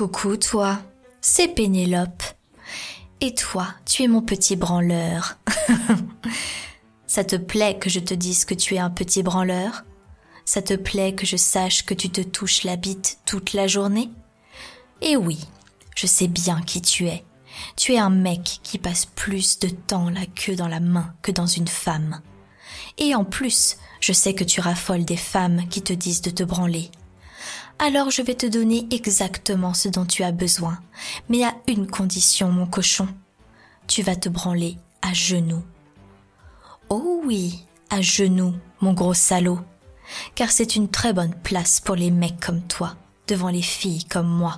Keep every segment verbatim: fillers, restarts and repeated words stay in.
Coucou toi, c'est Pénélope. Et toi, tu es mon petit branleur. Ça te plaît que je te dise que tu es un petit branleur? Ça te plaît que je sache que tu te touches la bite toute la journée? Eh oui, je sais bien qui tu es. Tu es un mec qui passe plus de temps la queue dans la main que dans une femme. Et en plus, je sais que tu raffoles des femmes qui te disent de te branler. Alors je vais te donner exactement ce dont tu as besoin, mais à une condition, mon cochon. Tu vas te branler à genoux. Oh oui, à genoux, mon gros salaud, car c'est une très bonne place pour les mecs comme toi, devant les filles comme moi.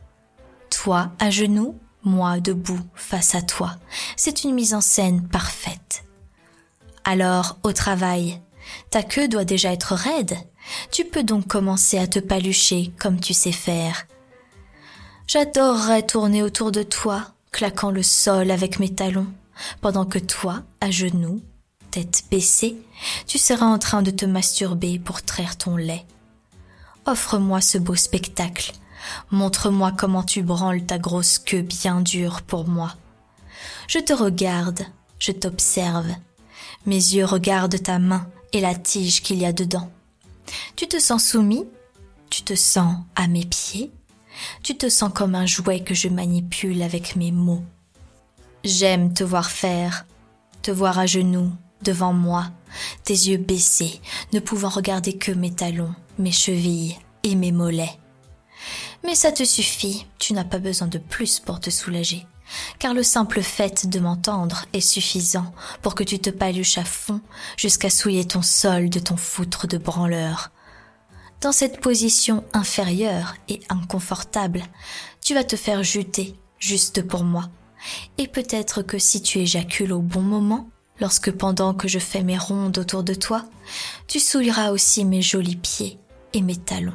Toi à genoux, moi debout face à toi, c'est une mise en scène parfaite. Alors, au travail, ta queue doit déjà être raide. Tu peux donc commencer à te palucher comme tu sais faire. J'adorerais tourner autour de toi, claquant le sol avec mes talons, pendant que toi, à genoux, tête baissée, tu seras en train de te masturber pour traire ton lait. Offre-moi ce beau spectacle. Montre-moi comment tu branles ta grosse queue bien dure pour moi. Je te regarde, je t'observe. Mes yeux regardent ta main et la tige qu'il y a dedans. Tu te sens soumis? Tu te sens à mes pieds? Tu te sens comme un jouet que je manipule avec mes mots. J'aime te voir faire, te voir à genoux, devant moi, tes yeux baissés, ne pouvant regarder que mes talons, mes chevilles et mes mollets. Mais ça te suffit, tu n'as pas besoin de plus pour te soulager, car le simple fait de m'entendre est suffisant pour que tu te paluches à fond jusqu'à souiller ton sol de ton foutre de branleur. Dans cette position inférieure et inconfortable, tu vas te faire juter juste pour moi. Et peut-être que si tu éjacules au bon moment, lorsque pendant que je fais mes rondes autour de toi, tu souilleras aussi mes jolis pieds et mes talons.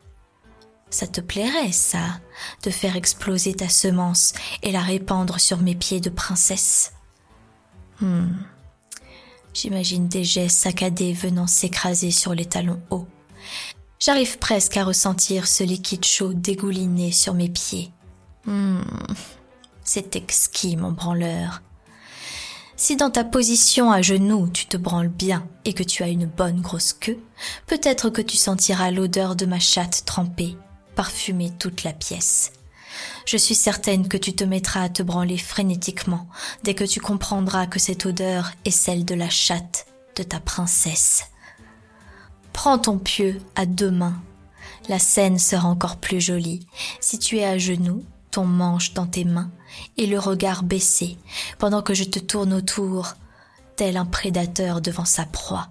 Ça te plairait, ça, de faire exploser ta semence et la répandre sur mes pieds de princesse? Hmm. J'imagine des jets saccadés venant s'écraser sur les talons hauts. J'arrive presque à ressentir ce liquide chaud dégouliner sur mes pieds. Hmm. C'est exquis, mon branleur. Si dans ta position à genoux, tu te branles bien et que tu as une bonne grosse queue, peut-être que tu sentiras l'odeur de ma chatte trempée parfumer toute la pièce. Je suis certaine que tu te mettras à te branler frénétiquement dès que tu comprendras que cette odeur est celle de la chatte de ta princesse. Prends ton pieu à deux mains. La scène sera encore plus jolie si tu es à genoux, ton manche dans tes mains et le regard baissé pendant que je te tourne autour, tel un prédateur devant sa proie.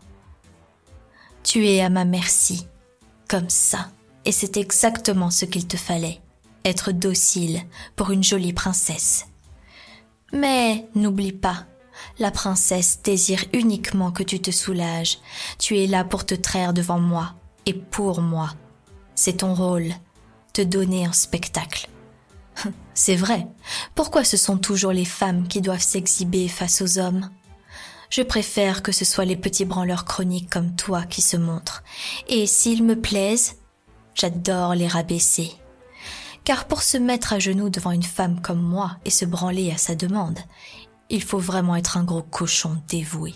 Tu es à ma merci, comme ça. Et c'est exactement ce qu'il te fallait, être docile pour une jolie princesse. Mais n'oublie pas, la princesse désire uniquement que tu te soulages. Tu es là pour te traire devant moi et pour moi. C'est ton rôle, te donner un spectacle. C'est vrai, pourquoi ce sont toujours les femmes qui doivent s'exhiber face aux hommes? Je préfère que ce soit les petits branleurs chroniques comme toi qui se montrent. Et s'ils me plaisent, j'adore les rabaisser. Car pour se mettre à genoux devant une femme comme moi et se branler à sa demande, il faut vraiment être un gros cochon dévoué.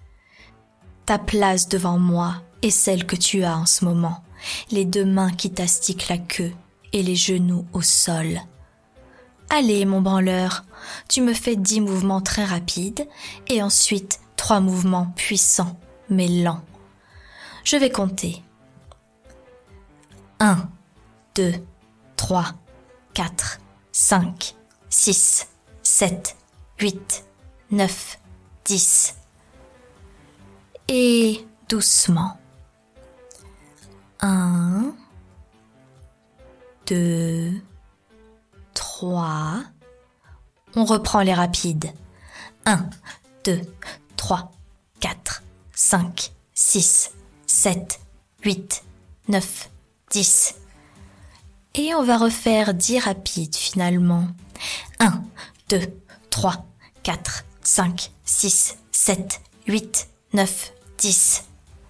Ta place devant moi est celle que tu as en ce moment, les deux mains qui t'astiquent la queue et les genoux au sol. Allez, mon branleur, tu me fais dix mouvements très rapides et ensuite trois mouvements puissants mais lents. Je vais compter. un, deux, trois, quatre, cinq, six, sept, huit, neuf, dix. Et doucement. un, deux, trois. On reprend les rapides. un, deux, trois, quatre, cinq, six, sept, huit, neuf, dix. Et on va refaire dix rapides finalement. un, deux, trois, quatre, cinq, six, sept, huit, neuf, dix.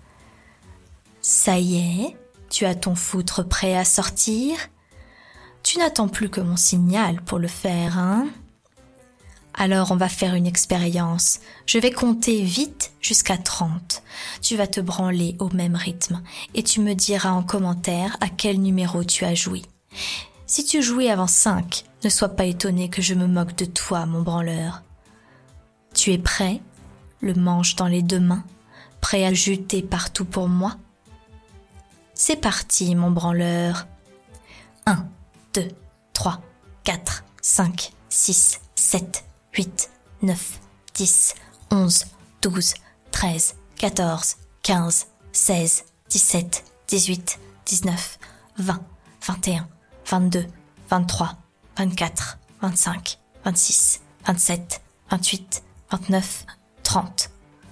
Ça y est, tu as ton foutre prêt à sortir. Tu Tu n'attends plus que mon signal pour le faire, hein? Alors on va faire une expérience. Je vais compter vite jusqu'à trente. Tu vas te branler au même rythme et tu me diras en commentaire à quel numéro tu as joui. Si tu jouis avant cinq, ne sois pas étonné que je me moque de toi, mon branleur. Tu es prêt? Le manche dans les deux mains, prêt à jeter partout pour moi? C'est parti, mon branleur. un, deux, trois, quatre, cinq, six, sept, huit, neuf, dix, onze, douze, treize, quatorze, quinze, seize, dix-sept, dix-huit, dix-neuf, vingt, vingt et un, vingt-deux, vingt-trois, vingt-quatre, vingt-cinq, vingt-six, vingt-sept, vingt-huit, vingt-neuf, trente.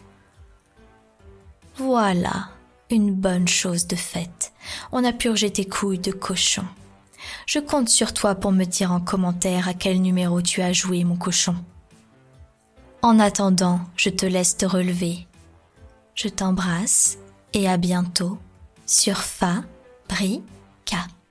Voilà, une bonne chose de faite. On a purgé tes couilles de cochon. Je compte sur toi pour me dire en commentaire à quel numéro tu as joué, mon cochon. En attendant, je te laisse te relever. Je t'embrasse et à bientôt sur Fabrica.